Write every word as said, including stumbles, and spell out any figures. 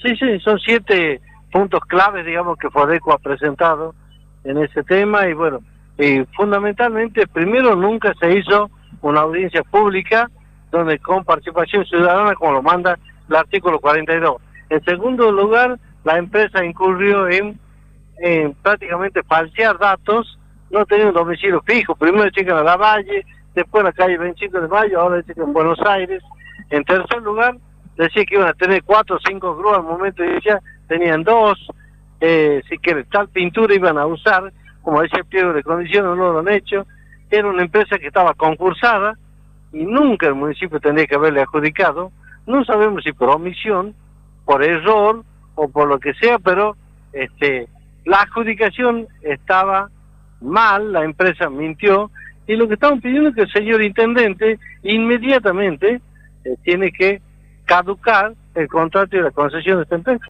Sí, sí, son siete puntos claves, digamos, que Fodeco ha presentado en ese tema y bueno, y fundamentalmente, primero nunca se hizo una audiencia pública donde con participación ciudadana, como lo manda el artículo cuarenta y dos. En segundo lugar, la empresa incurrió en, en prácticamente falsear datos, no tenía un domicilio fijo, primero checan a La Valle, después la calle veinticinco de mayo, ahora dicen que en Buenos Aires. En tercer lugar, decía que iban a tener cuatro o cinco grúas, al momento inicial tenían dos, eh, si quieren, tal pintura iban a usar, como decía el pliego de condiciones, no lo han hecho. Era una empresa que estaba concursada y nunca el municipio tendría que haberle adjudicado. No sabemos si por omisión, por error o por lo que sea, pero este la adjudicación estaba mal, la empresa mintió, y lo que estamos pidiendo es que el señor intendente inmediatamente eh, tiene que caducar el contrato y la concesión de esta empresa.